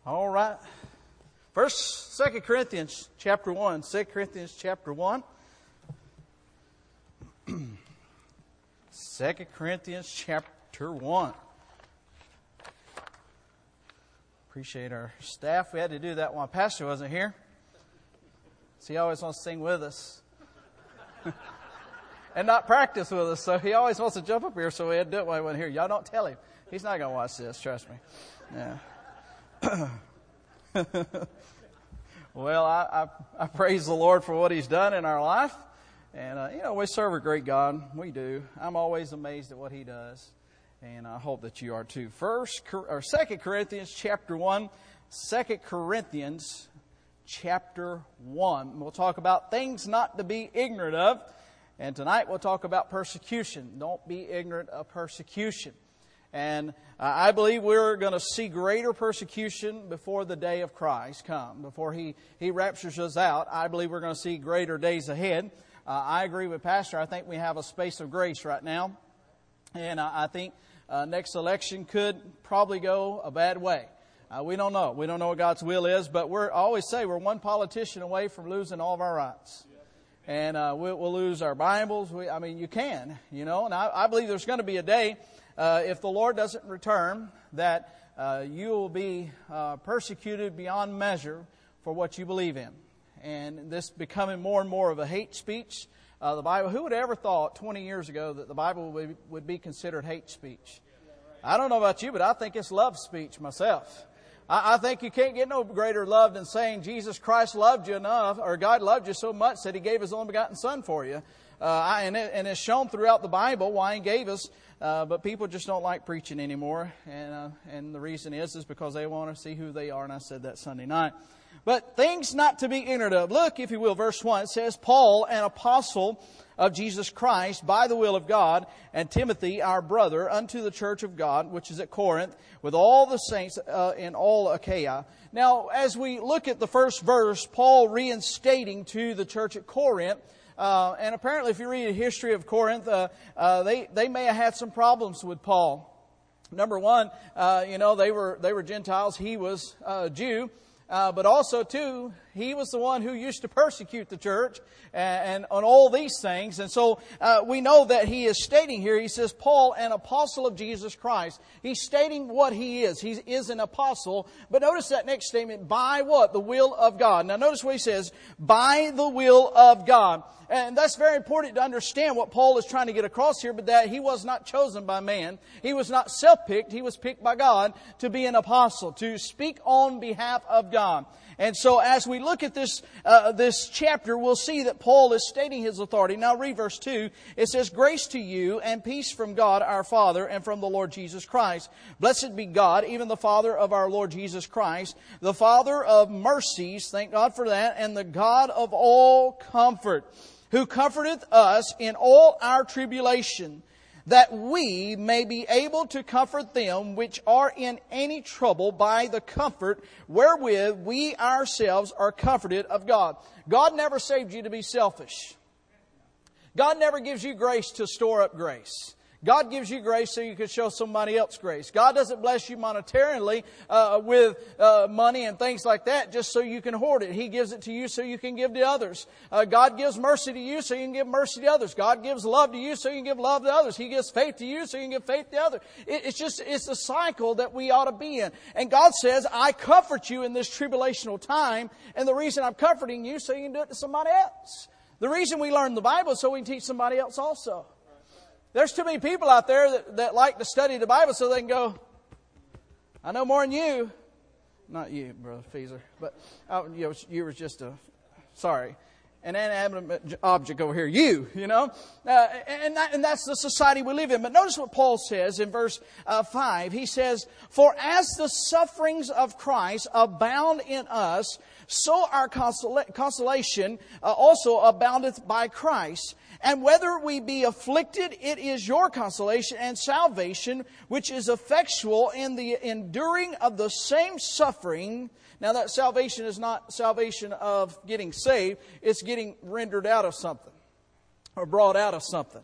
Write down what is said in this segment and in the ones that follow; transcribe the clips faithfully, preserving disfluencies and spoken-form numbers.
All right. First, Second Corinthians chapter one. Second Corinthians chapter one. Second Corinthians chapter one. Appreciate our staff. We had to do that while Pastor wasn't here. So he always wants to sing with us. And not practice with us. So he always wants to jump up here, so we had to do it while he wasn't here. Y'all don't tell him. He's not going to watch this, trust me. Yeah. Well, I, I, I praise the Lord for what He's done in our life. And, uh, you know, we serve a great God. We do. I'm always amazed at what He does. And I hope that you are too. First, or Second Corinthians chapter one. Second Corinthians chapter one. We'll talk about things not to be ignorant of. And tonight we'll talk about persecution. Don't be ignorant of persecution. And uh, I believe we're going to see greater persecution before the day of Christ come. Before He, he raptures us out, I believe we're going to see greater days ahead. Uh, I agree with Pastor. I think we have a space of grace right now. And uh, I think uh, next election could probably go a bad way. Uh, we don't know. We don't know what God's will is. But we're I always say we're one politician away from losing all of our rights. And uh, we'll, we'll lose our Bibles. We, I mean, you can, you know. And I, I believe there's going to be a day, uh, if the Lord doesn't return, that uh, you will be uh, persecuted beyond measure for what you believe in. And this becoming more and more of a hate speech. Uh, the Bible, who would have ever thought twenty years ago that the Bible would, would be considered hate speech? I don't know about you, but I think it's love speech myself. I think you can't get no greater love than saying Jesus Christ loved you enough, or God loved you so much that He gave His only begotten Son for you. Uh, and, it, and it's shown throughout the Bible why He gave us, uh, but people just don't like preaching anymore. And, uh, and the reason is, is because they want to see who they are, and I said that Sunday night. But things not to be ignorant of. Look, if you will, verse one, it says, Paul, an apostle of Jesus Christ, by the will of God, and Timothy, our brother, unto the church of God, which is at Corinth, with all the saints uh, in all Achaia. Now, as we look at the first verse, Paul reinstating to the church at Corinth, uh, and apparently if you read the history of Corinth, uh, uh, they, they may have had some problems with Paul. Number one, uh, you know, they were, they were Gentiles, he was a Jew. Uh, but also, too, he was the one who used to persecute the church and, and on all these things. And so uh, we know that he is stating here, he says, Paul, an apostle of Jesus Christ. He's stating what he is. He is an apostle. But notice that next statement, by what? The will of God. Now notice what he says, by the will of God. And that's very important to understand what Paul is trying to get across here, but that he was not chosen by man. He was not self-picked. He was picked by God to be an apostle, to speak on behalf of God. And so as we look at this uh, this chapter, we'll see that Paul is stating his authority. Now read verse two. It says, grace to you and peace from God our Father and from the Lord Jesus Christ. Blessed be God, even the Father of our Lord Jesus Christ, the Father of mercies, thank God for that, and the God of all comfort, who comforteth us in all our tribulation, that we may be able to comfort them which are in any trouble by the comfort wherewith we ourselves are comforted of God. God never saved you to be selfish. God never gives you grace to store up grace. God gives you grace so you can show somebody else grace. God doesn't bless you monetarily uh, with uh, money and things like that just so you can hoard it. He gives it to you so you can give to others. Uh, God gives mercy to you so you can give mercy to others. God gives love to you so you can give love to others. He gives faith to you so you can give faith to others. It, it's just, it's a cycle that we ought to be in. And God says, I comfort you in this tribulational time. And the reason I'm comforting you so you can do it to somebody else. The reason we learn the Bible is so we can teach somebody else also. There's too many people out there that, that like to study the Bible so they can go, I know more than you. Not you, Brother Feezer, but I, you, know, you were just a, sorry, an inanimate object over here. You, you know. Uh, and, that, and that's the society we live in. But notice what Paul says in verse uh, five. He says, for as the sufferings of Christ abound in us, so our consola- consolation uh, also aboundeth by Christ. And whether we be afflicted, it is your consolation and salvation, which is effectual in the enduring of the same suffering. Now that salvation is not salvation of getting saved. It's getting rendered out of something or brought out of something.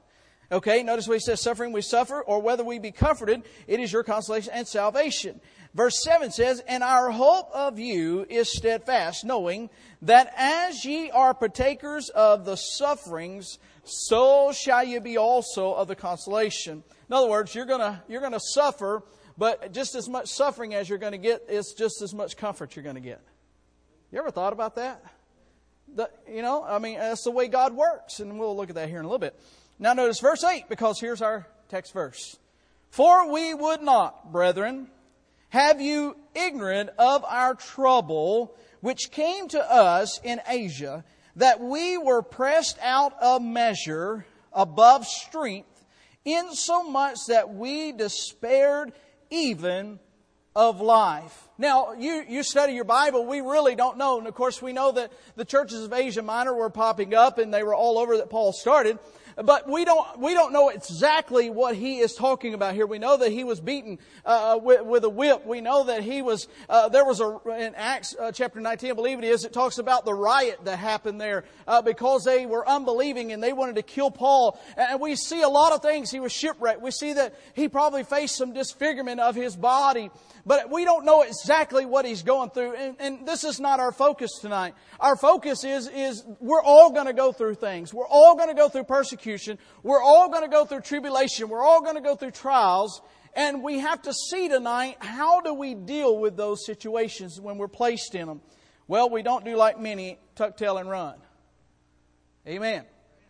Okay, notice what he says, suffering we suffer, or whether we be comforted, it is your consolation and salvation. Verse seven says, and our hope of you is steadfast, knowing that as ye are partakers of the sufferings, so shall you be also of the consolation. In other words, you're gonna, you're gonna suffer, but just as much suffering as you're gonna get is just as much comfort you're gonna get. You ever thought about that? The, you know, I mean, that's the way God works, and we'll look at that here in a little bit. Now notice verse eight, because here's our text verse. For we would not, brethren, have you ignorant of our trouble, which came to us in Asia, that we were pressed out of measure, above strength, insomuch that we despaired even of life. Now, you, you study your Bible, we really don't know. And of course, we know that the churches of Asia Minor were popping up, and they were all over that Paul started. But we don't, we don't know exactly what he is talking about here. We know that he was beaten, uh, with, with a whip. We know that he was, uh, there was a, in Acts uh, chapter nineteen, I believe it is, it talks about the riot that happened there, uh, because they were unbelieving and they wanted to kill Paul. And we see a lot of things. He was shipwrecked. We see that he probably faced some disfigurement of his body. But we don't know exactly what he's going through. And, and this is not our focus tonight. Our focus is, is we're all going to go through things. We're all going to go through persecution. We're all going to go through tribulation. We're all going to go through trials. And we have to see tonight, how do we deal with those situations when we're placed in them? Well, we don't do like many, tuck tail and run. Amen.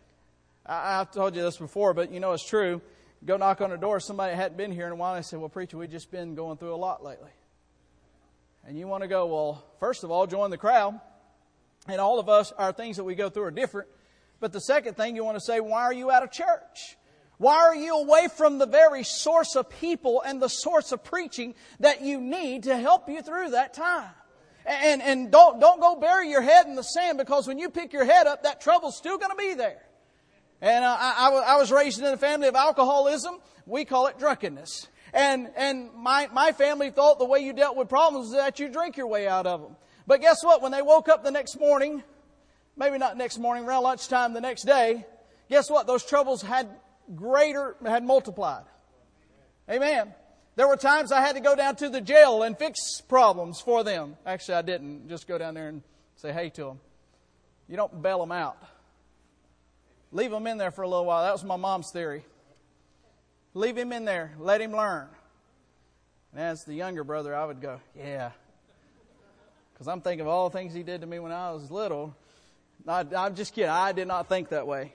I, I've told you this before, but you know it's true. Go knock on the door, somebody hadn't been here in a while, and I said, well, preacher, we've just been going through a lot lately. And you want to go, well, first of all, join the crowd. And all of us, our things that we go through are different. But the second thing, you want to say, why are you out of church? Why are you away from the very source of people and the source of preaching that you need to help you through that time? And, and don't, don't go bury your head in the sand, because when you pick your head up, that trouble's still going to be there. And uh, I, I was raised in a family of alcoholism. We call it drunkenness. And and my, my family thought the way you dealt with problems is that you drink your way out of them. But guess what? When they woke up the next morning, maybe not next morning, around lunchtime the next day, guess what? Those troubles had greater, had multiplied. Amen. There were times I had to go down to the jail and fix problems for them. Actually, I didn't. Just go down there and say hey to them. You don't bail them out. Leave him in there for a little while. That was my mom's theory. Leave him in there. Let him learn. And as the younger brother, I would go, yeah. Because I'm thinking of all the things he did to me when I was little. I, I'm just kidding. I did not think that way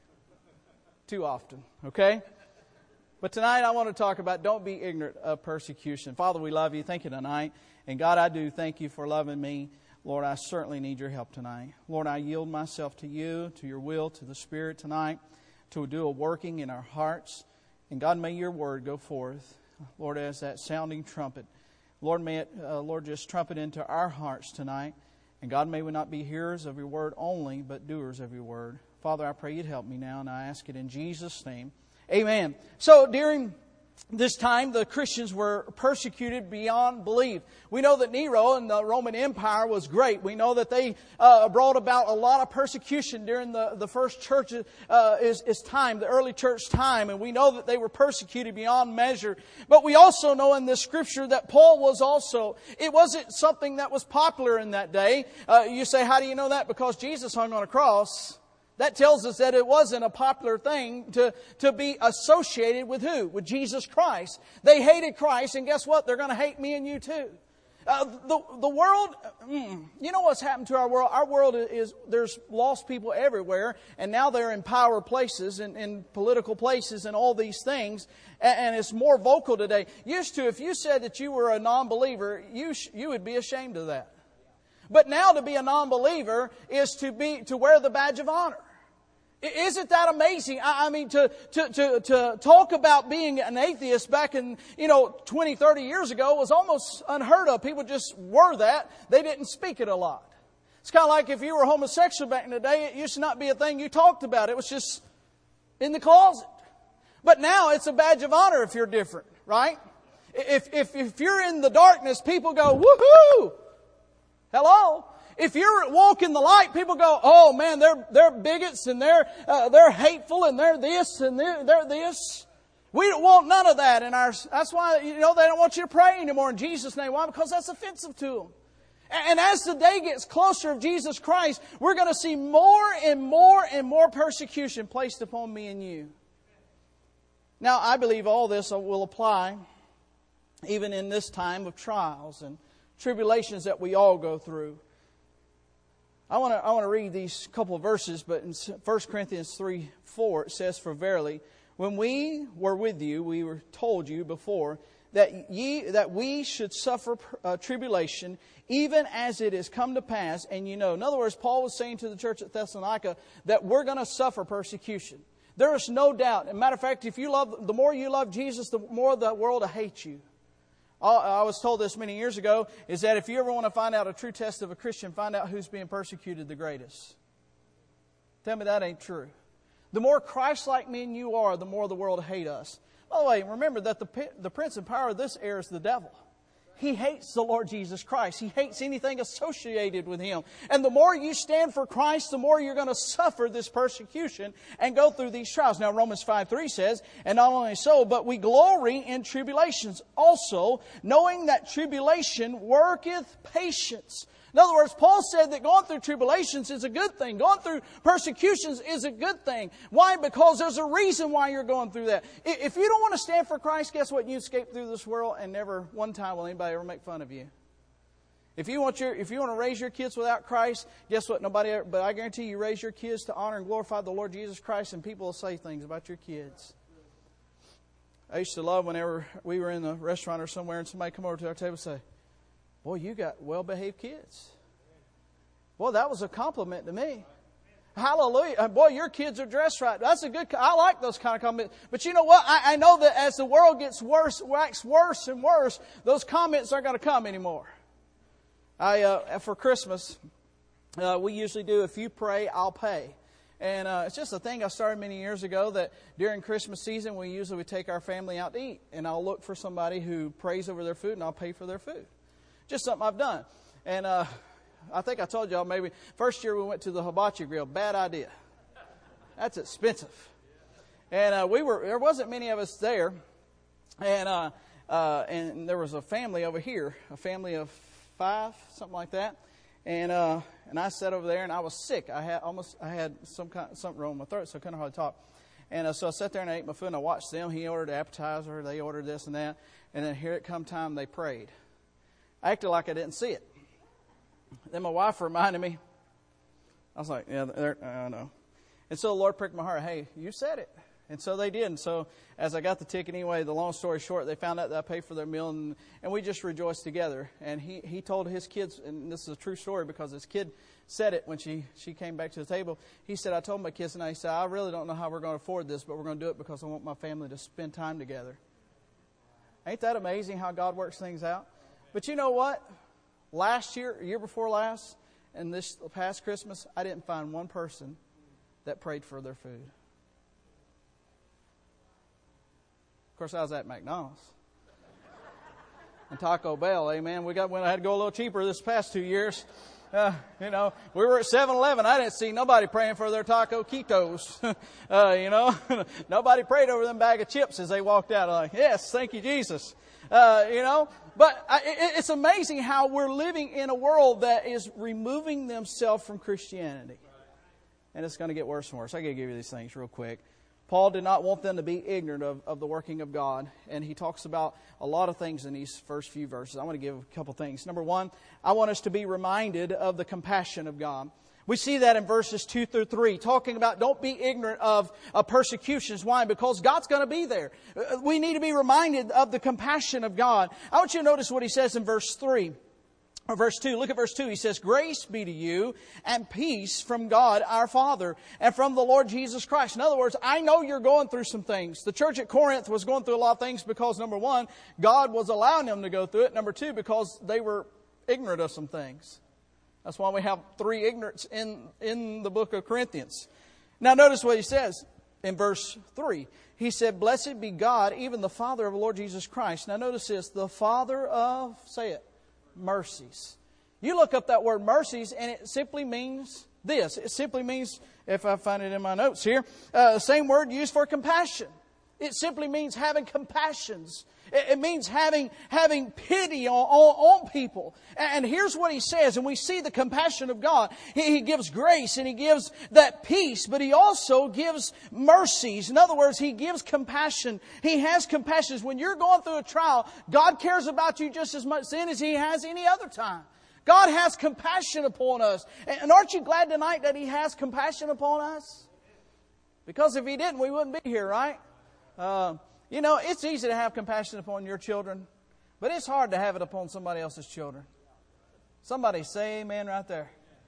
too often. Okay? But tonight I want to talk about don't be ignorant of persecution. Father, we love you. Thank you tonight. And God, I do thank you for loving me. Lord, I certainly need your help tonight. Lord, I yield myself to you, to your will, to the Spirit tonight, to do a working in our hearts. And God, may your word go forth, Lord, as that sounding trumpet. Lord, may it, uh, Lord, just trumpet into our hearts tonight. And God, may we not be hearers of your word only, but doers of your word. Father, I pray you'd help me now, and I ask it in Jesus' name. Amen. So during this time, the Christians were persecuted beyond belief. We know that Nero and the Roman Empire was great. We know that they uh, brought about a lot of persecution during the, the first church uh, is, is time, the early church time. And we know that they were persecuted beyond measure. But we also know in this scripture that Paul was also. It wasn't something that was popular in that day. Uh, you say, how do you know that? Because Jesus hung on a cross. That tells us that it wasn't a popular thing to, to be associated with who? With Jesus Christ. They hated Christ, and guess what? They're going to hate me and you too. Uh, the, the world, mm, you know what's happened to our world? Our world is, there's lost people everywhere, and now they're in power places and in political places and all these things, and, and it's more vocal today. Used to, if you said that you were a non-believer, you, sh- you would be ashamed of that. But now to be a non-believer is to be to wear the badge of honor. Isn't that amazing? I mean, to, to, to, to talk about being an atheist back in, you know, twenty, thirty years ago was almost unheard of. People just were that. They didn't speak it a lot. It's kind of like if you were homosexual back in the day, it used to not be a thing you talked about. It was just in the closet. But now it's a badge of honor if you're different, right? If, if, if you're in the darkness, people go, woohoo! Hello? If you're walking the light, people go, oh man, they're, they're bigots and they're, uh, they're hateful and they're this and they're, they're this. We don't want none of that in our, that's why, you know, they don't want you to pray anymore in Jesus' name. Why? Because that's offensive to them. And as the day gets closer of Jesus Christ, we're going to see more and more and more persecution placed upon me and you. Now, I believe all this will apply even in this time of trials and tribulations that we all go through. I want to I want to read these couple of verses, but in First Corinthians three four it says, "For verily, when we were with you, we were told you before that ye that we should suffer uh, tribulation, even as it has come to pass, and you know." In other words, Paul was saying to the church at Thessalonica that we're going to suffer persecution. There is no doubt. As a matter of fact, if you love, the more you love Jesus, the more the world will hate you. I was told this many years ago, is that if you ever want to find out a true test of a Christian, find out who's being persecuted the greatest. Tell me that ain't true. The more Christ-like men you are, the more the world will hate us. By the way, remember that the, the prince and power of this air is the devil. He hates the Lord Jesus Christ. He hates anything associated with Him. And the more you stand for Christ, the more you're going to suffer this persecution and go through these trials. Now, Romans five three says, "And not only so, but we glory in tribulations also, knowing that tribulation worketh patience." In other words, Paul said that going through tribulations is a good thing. Going through persecutions is a good thing. Why? Because there's a reason why you're going through that. If you don't want to stand for Christ, guess what? You escape through this world and never one time will anybody ever make fun of you. If you want your, if you want to raise your kids without Christ, guess what? Nobody ever, but I guarantee you raise your kids to honor and glorify the Lord Jesus Christ, and people will say things about your kids. I used to love whenever we were in a restaurant or somewhere and somebody come over to our table and say, "Boy, you got well-behaved kids." Boy, that was a compliment to me. Hallelujah. Boy, your kids are dressed right. That's a good, I like those kind of comments. But you know what? I, I know that as the world gets worse, wax worse and worse, those comments aren't going to come anymore. I, uh, for Christmas, uh, we usually do, if you pray, I'll pay. And uh, it's just a thing I started many years ago that during Christmas season, we usually would take our family out to eat. And I'll look for somebody who prays over their food and I'll pay for their food. Just something I've done. And uh, I think I told y'all maybe first year we went to the Hibachi Grill. Bad idea. That's expensive. And uh, we were there wasn't many of us there. And uh, uh, and there was a family over here, a family of five, something like that. And uh, and I sat over there and I was sick. I had almost I had some kind something wrong with my throat, so I couldn't hardly talk. And uh, so I sat there and I ate my food and I watched them. He ordered appetizer, they ordered this and that. And then here it come time they prayed. I acted like I didn't see it. Then my wife reminded me. I was like, yeah, I know. And so the Lord pricked my heart. Hey, you said it. And so they did. And so as I got the ticket anyway, the long story short, they found out that I paid for their meal. And, and we just rejoiced together. And he, he told his kids, and this is a true story because his kid said it when she, she came back to the table. He said, I told my kids, and I said, I really don't know how we're going to afford this, but we're going to do it because I want my family to spend time together. Ain't that amazing how God works things out? But you know what? Last year, year before last, and this past Christmas, I didn't find one person that prayed for their food. Of course, I was at McDonald's and Taco Bell. Amen. We got when I had to go a little cheaper this past two years. Uh, you know, we were at seven eleven. I didn't see nobody praying for their taco Quitos. uh, you know, nobody prayed over them bag of chips as they walked out. I'm like, yes, thank you, Jesus. Uh, you know, but I, it, it's amazing how we're living in a world that is removing themselves from Christianity. And it's going to get worse and worse. I got to give you these things real quick. Paul did not want them to be ignorant of, of the working of God. And he talks about a lot of things in these first few verses. I want to give a couple things. Number one, I want us to be reminded of the compassion of God. We see that in verses two through three, talking about don't be ignorant of, of persecutions. Why? Because God's going to be there. We need to be reminded of the compassion of God. I want you to notice what he says in verse three. Or verse two, look at verse two. He says, grace be to you and peace from God our Father and from the Lord Jesus Christ. In other words, I know you're going through some things. The church at Corinth was going through a lot of things because, number one, God was allowing them to go through it. Number two, because they were ignorant of some things. That's why we have three ignorants in, in the book of Corinthians. Now notice what he says in verse three. He said, blessed be God, even the Father of the Lord Jesus Christ. Now notice this, the Father of, say it, mercies. You look up that word mercies, and it simply means this. It simply means, if I find it in my notes here, uh, same word used for compassion. It simply means having compassions. It, it means having having pity on, on, on people. And, and here's what he says, and we see the compassion of God. He, he gives grace and He gives that peace, but He also gives mercies. In other words, He gives compassion. He has compassion. When you're going through a trial, God cares about you just as much then as He has any other time. God has compassion upon us. And aren't you glad tonight that He has compassion upon us? Because if He didn't, we wouldn't be here, right? Uh, you know, it's easy to have compassion upon your children, but it's hard to have it upon somebody else's children. Somebody say amen right there.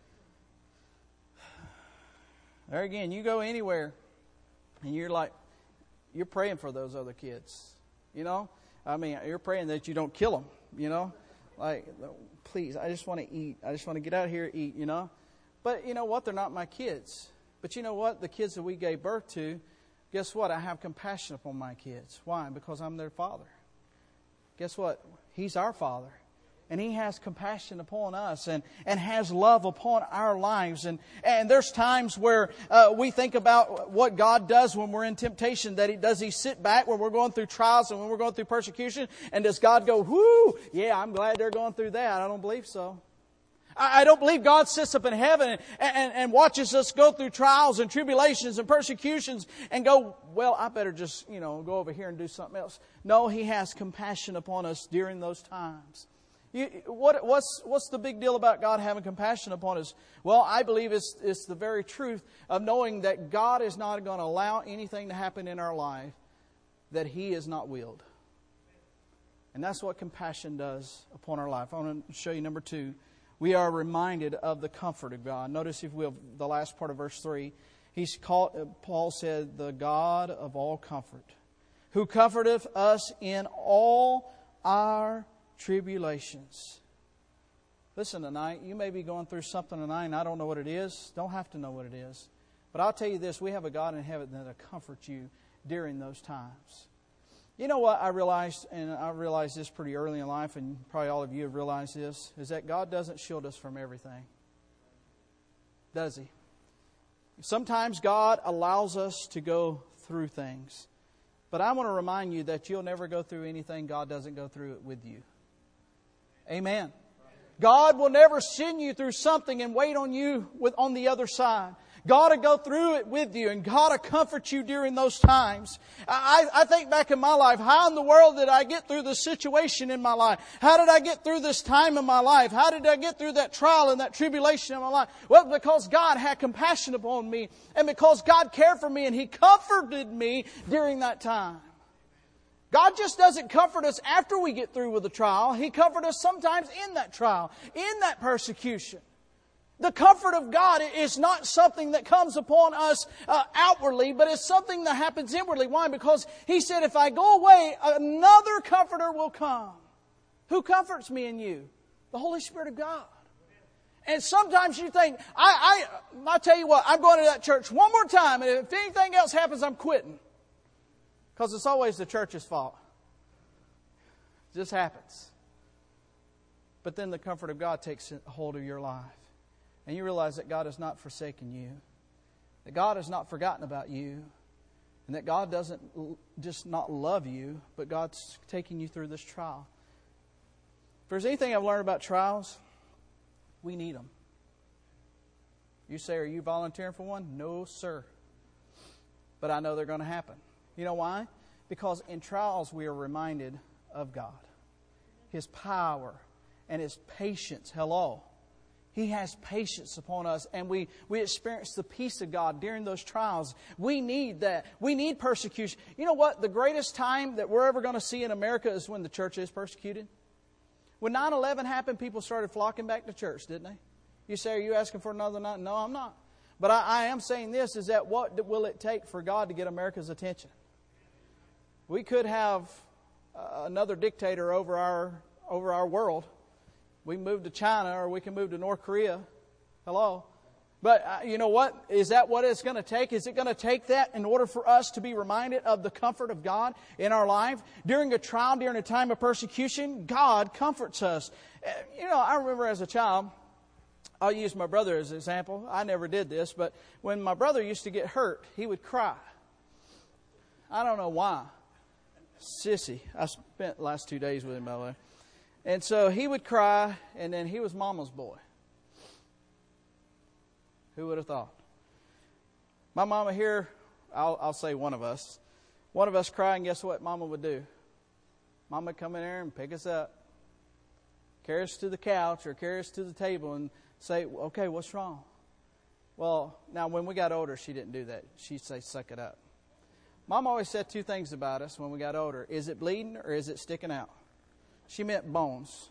There again, you go anywhere and you're like, you're praying for those other kids. You know, I mean, you're praying that you don't kill them, you know, like, please, I just want to eat. I just want to get out here and eat, you know. But you know what? They're not my kids. But you know what? The kids that we gave birth to, guess what? I have compassion upon my kids. Why? Because I'm their father. Guess what? He's our Father. And He has compassion upon us and, and has love upon our lives. And, and there's times where uh, we think about what God does when we're in temptation. That He does He sit back when we're going through trials and when we're going through persecution? And does God go, whoo, yeah, I'm glad they're going through that. I don't believe so. I don't believe God sits up in heaven and, and, and watches us go through trials and tribulations and persecutions and go, well, I better just, you know, go over here and do something else. No, He has compassion upon us during those times. You, what, what's, what's the big deal about God having compassion upon us? Well, I believe it's, it's the very truth of knowing that God is not going to allow anything to happen in our life that He has not willed. And that's what compassion does upon our life. I want to show you number two. We are reminded of the comfort of God. Notice, if we will, the last part of verse three. He's called, Paul said, the God of all comfort, who comforteth us in all our tribulations. Listen tonight, you may be going through something tonight, and I don't know what it is. Don't have to know what it is. But I'll tell you this, we have a God in heaven that will comfort you during those times. You know what I realized, and I realized this pretty early in life, and probably all of you have realized this, is that God doesn't shield us from everything. Does He? Sometimes God allows us to go through things. But I want to remind you that you'll never go through anything God doesn't go through it with you. Amen. God will never send you through something and wait on you with on the other side. God will go through it with you, and God will comfort you during those times. I, I think back in my life, how in the world did I get through this situation in my life? How did I get through this time in my life? How did I get through that trial and that tribulation in my life? Well, because God had compassion upon me, and because God cared for me, and He comforted me during that time. God just doesn't comfort us after we get through with the trial. He comforts us sometimes in that trial, in that persecution. The comfort of God is not something that comes upon us uh, outwardly, but it's something that happens inwardly. Why? Because He said, if I go away, another comforter will come. Who comforts me and you? The Holy Spirit of God. And sometimes you think, I, I, I'll tell you what, I'm going to that church one more time, and if anything else happens, I'm quitting. Because it's always the church's fault. It just happens. But then the comfort of God takes hold of your life. And you realize that God has not forsaken you. That God has not forgotten about you. And that God doesn't just not love you, but God's taking you through this trial. If there's anything I've learned about trials, we need them. You say, are you volunteering for one? No, sir. But I know they're going to happen. You know why? Because in trials we are reminded of God. His power and His patience. Hello. He has patience upon us, and we, we experience the peace of God during those trials. We need that. We need persecution. You know what? The greatest time that we're ever going to see in America is when the church is persecuted. When nine eleven happened, people started flocking back to church, didn't they? You say, are you asking for another night? No, I'm not. But I, I am saying this, is that what will it take for God to get America's attention? We could have uh, another dictator over our over our world. We can move to China, or we can move to North Korea. Hello. But uh, you know what? Is that what it's going to take? Is it going to take that in order for us to be reminded of the comfort of God in our life? During a trial, during a time of persecution, God comforts us. Uh, you know, I remember as a child, I'll use my brother as an example. I never did this, but when my brother used to get hurt, he would cry. I don't know why. Sissy. I spent the last two days with him, by the way. And so he would cry, and then he was Mama's boy. Who would have thought? My mama here, I'll, I'll say one of us. One of us cry, and guess what Mama would do? Mama would come in there and pick us up, carry us to the couch or carry us to the table and say, okay, what's wrong? Well, now when we got older, she didn't do that. She'd say, suck it up. Mom always said two things about us when we got older. Is it bleeding or is it sticking out? She meant bones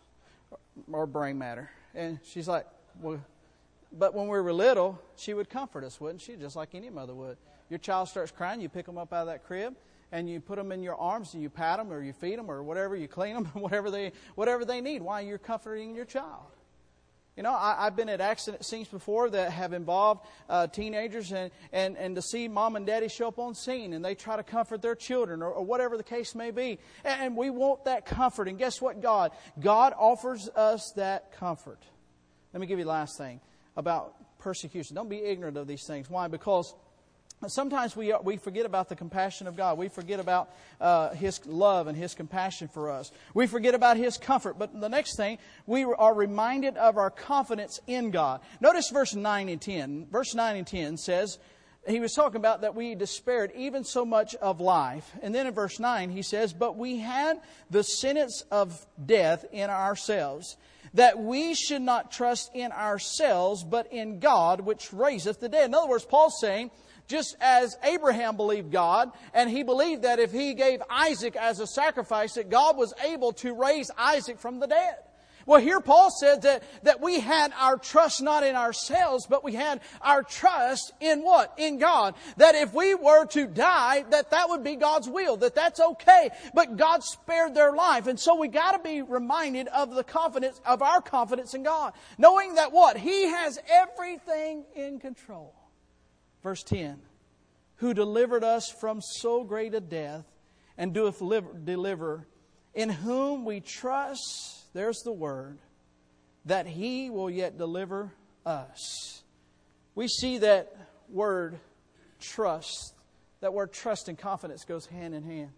or brain matter. And she's like, well, but when we were little, she would comfort us, wouldn't she? Just like any mother would. Your child starts crying, you pick them up out of that crib, and you put them in your arms, and you pat them, or you feed them, or whatever, you clean them, whatever they whatever they need. Why? You're comforting your child. You know, I, I've been at accident scenes before that have involved uh, teenagers, and, and, and to see mom and daddy show up on scene, and they try to comfort their children, or, or whatever the case may be. And, and we want that comfort. And guess what, God? God offers us that comfort. Let me give you the last thing about persecution. Don't be ignorant of these things. Why? Because sometimes we we forget about the compassion of God. We forget about uh, His love and His compassion for us. We forget about His comfort. But the next thing, we are reminded of our confidence in God. Notice verse nine and ten. Verse nine and ten says, he was talking about that we despaired even so much of life. And then in verse nine he says, but we had the sentence of death in ourselves, that we should not trust in ourselves, but in God, which raiseth the dead. In other words, Paul's saying, just as Abraham believed God, and he believed that if he gave Isaac as a sacrifice, that God was able to raise Isaac from the dead. Well, here Paul said that, that we had our trust not in ourselves, but we had our trust in what? In God. That if we were to die, that that would be God's will, that that's okay. But God spared their life. And so we got to be reminded of the confidence, of our confidence in God. Knowing that what? He has everything in control. Verse ten, who delivered us from so great a death and doeth deliver, in whom we trust, there's the word, that He will yet deliver us. We see that word trust, that word trust and confidence goes hand in hand.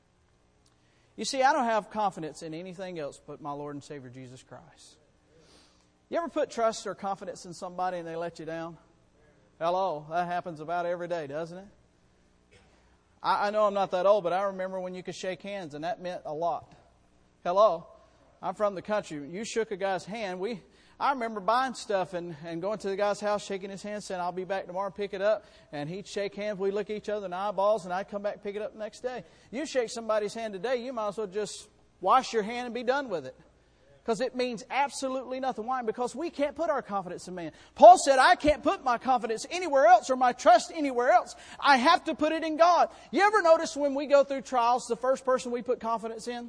You see, I don't have confidence in anything else but my Lord and Savior Jesus Christ. You ever put trust or confidence in somebody and they let you down? Hello, that happens about every day, doesn't it? I, I know I'm not that old, but I remember when you could shake hands, and that meant a lot. Hello, I'm from the country. You shook a guy's hand. We, I remember buying stuff and, and going to the guy's house, shaking his hand, saying, I'll be back tomorrow and pick it up. And he'd shake hands. We'd look at each other in the eyeballs, and I'd come back and pick it up the next day. You shake somebody's hand today, you might as well just wash your hand and be done with it. Because it means absolutely nothing. Why? Because we can't put our confidence in man. Paul said, I can't put my confidence anywhere else or my trust anywhere else. I have to put it in God. You ever notice when we go through trials, the first person we put confidence in?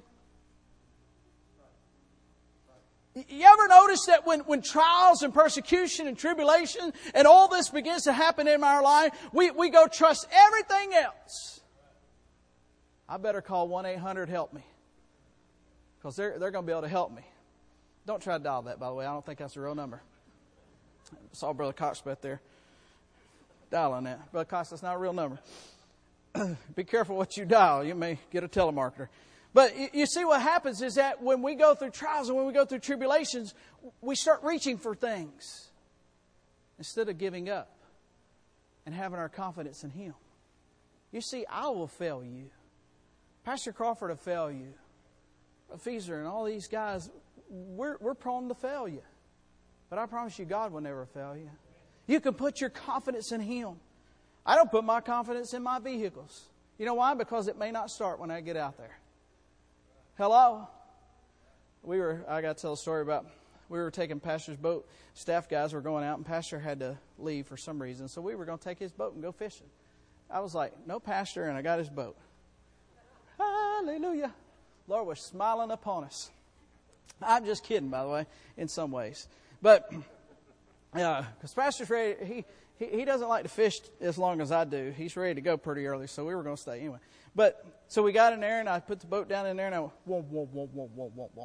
You ever notice that when, when trials and persecution and tribulation and all this begins to happen in our life, we, we go trust everything else? I better call one eight hundred help me. Because they're, they're going to be able to help me. Don't try to dial that, by the way. I don't think that's a real number. I saw Brother Cox back there dialing that. Brother Cox, that's not a real number. Be careful what you dial. You may get a telemarketer. But you, you see what happens is that when we go through trials and when we go through tribulations, we start reaching for things instead of giving up and having our confidence in Him. You see, I will fail you. Pastor Crawford will fail you. Feezer and all these guys, we're, we're prone to fail you. But I promise you, God will never fail you. You can put your confidence in Him. I don't put my confidence in my vehicles. You know why? Because it may not start when I get out there. Hello? We were, I got to tell a story about, we were taking Pastor's boat. Staff guys were going out and Pastor had to leave for some reason. So we were going to take his boat and go fishing. I was like, no Pastor, and I got his boat. Hallelujah. Lord was smiling upon us. I'm just kidding, by the way, in some ways. But Yeah, because Pastor's ready. He, he he doesn't like to fish as long as I do. He's ready to go pretty early, so we were going to stay anyway. But so we got in there, and I put the boat down in there, and I went, whoa, whoa, whoa, whoa, whoa, whoa, whoa.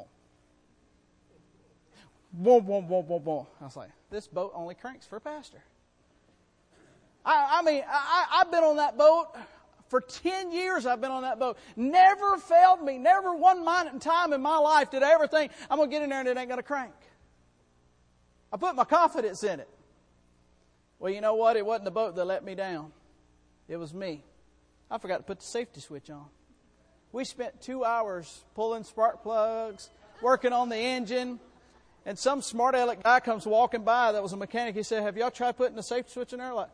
Whoa, whoa, whoa, whoa, whoa. I was like, this boat only cranks for a pastor. I, I mean, I, I've been on that boat for ten years. I've been on that boat. Never failed me. Never one moment time in my life did I ever think, I'm going to get in there and it ain't going to crank. I put my confidence in it. Well, you know what? It wasn't the boat that let me down. It was me. I forgot to put the safety switch on. We spent two hours pulling spark plugs, working on the engine, and some smart aleck guy comes walking by that was a mechanic. He said, have y'all tried putting the safety switch in there? Like,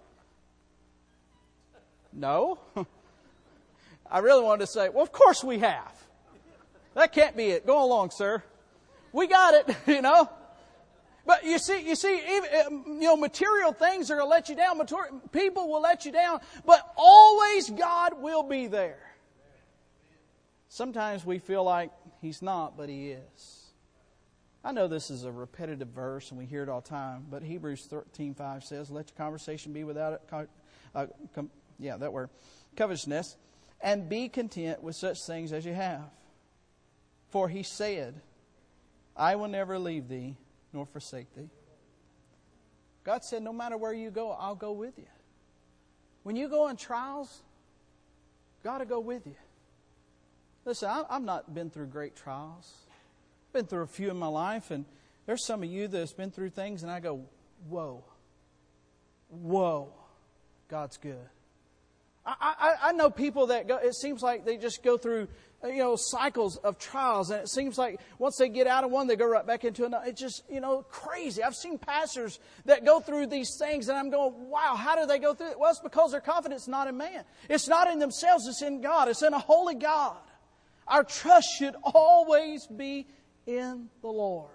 no. I really wanted to say, well, of course we have. That can't be it. Go along, sir. We got it, you know. But you see, you see, even, you know, material things are going to let you down. Material, people will let you down, but always God will be there. Sometimes we feel like He's not, but He is. I know this is a repetitive verse, and we hear it all the time. But Hebrews thirteen five says, "Let your conversation be without, uh, com- yeah, that word, covetousness, and be content with such things as you have. For He said, I will never leave thee." Nor forsake thee. God said, no matter where you go, I'll go with you. When you go in trials, God will go with you. Listen, I've not been through great trials. I've been through a few in my life, and there's some of you that's been through things, and I go, whoa, whoa, God's good. I, I, I know people that go, it seems like they just go through, you know, cycles of trials, and it seems like once they get out of one, they go right back into another. It's just, you know, crazy. I've seen pastors that go through these things, and I'm going, wow, how do they go through it? Well, it's because their confidence is not in man. It's not in themselves. It's in God. It's in a holy God. Our trust should always be in the Lord.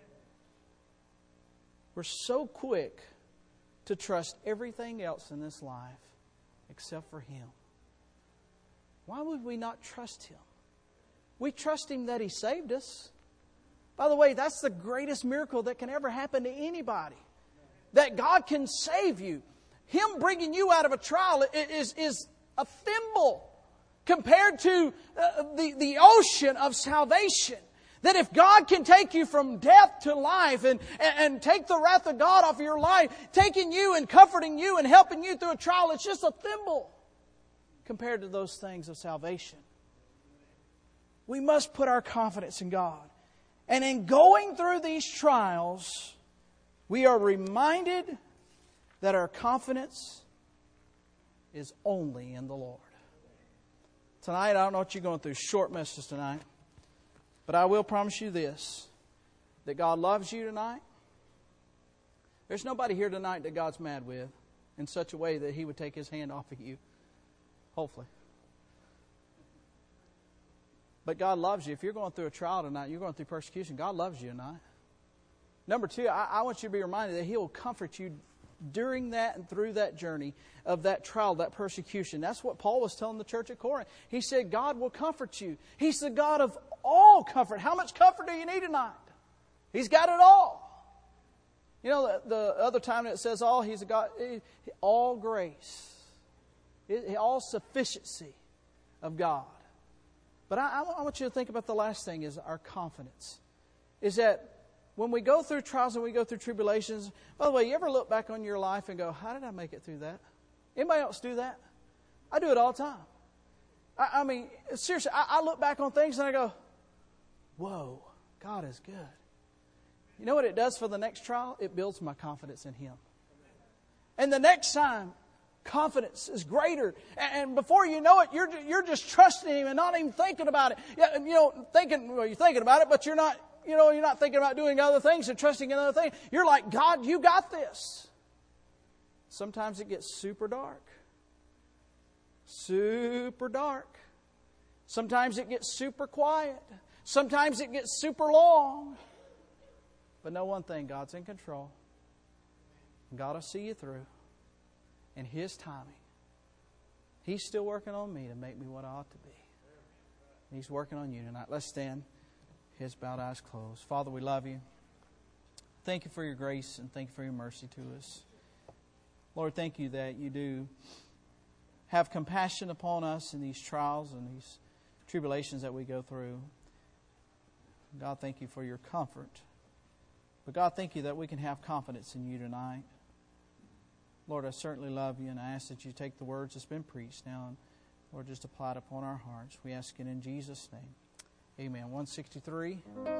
We're so quick to trust everything else in this life except for Him. Why would we not trust Him? We trust Him that He saved us. By the way, that's the greatest miracle that can ever happen to anybody. That God can save you. Him bringing you out of a trial is, is a thimble compared to uh, the, the ocean of salvation. That if God can take you from death to life and, and, and take the wrath of God off of your life, taking you and comforting you and helping you through a trial, it's just a thimble compared to those things of salvation. We must put our confidence in God. And in going through these trials, we are reminded that our confidence is only in the Lord. Tonight, I don't know what you're going through. Short message tonight. But I will promise you this, that God loves you tonight. There's nobody here tonight that God's mad with in such a way that He would take His hand off of you. Hopefully. But God loves you. If you're going through a trial tonight, you're going through persecution, God loves you tonight. Number two, I, I want you to be reminded that He will comfort you during that and through that journey of that trial, that persecution. That's what Paul was telling the church at Corinth. He said, God will comfort you. He's the God of all comfort. How much comfort do you need tonight? He's got it all. You know, the, the other time that it says all, He's a God, all grace, all sufficiency of God. But I, I want you to think about the last thing is our confidence. Is that when we go through trials and we go through tribulations, by the way, you ever look back on your life and go, how did I make it through that? Anybody else do that? I do it all the time. I, I mean, seriously, I, I look back on things and I go, whoa, God is good. You know what it does for the next trial? It builds my confidence in Him. And the next time, confidence is greater. And before you know it, you're you're just trusting Him and not even thinking about it. Yeah, you know, thinking, well, you're thinking about it, but you're not, you know, you're not thinking about doing other things and trusting in other things. You're like, God, you got this. Sometimes it gets super dark. Super dark. Sometimes it gets super quiet. Sometimes it gets super long. But know one thing, God's in control. God will see you through. In His timing. He's still working on me to make me what I ought to be. He's working on you tonight. Let's stand. His bowed eyes closed. Father, we love You. Thank you for your grace and thank you for your mercy to us. Lord, thank you that you do have compassion upon us in these trials and these tribulations that we go through. God, thank you for your comfort. But God, thank you that we can have confidence in you tonight. Lord, I certainly love you, and I ask that you take the words that's been preached now and, Lord, just apply it upon our hearts. We ask it in Jesus' name. Amen. one sixty-three.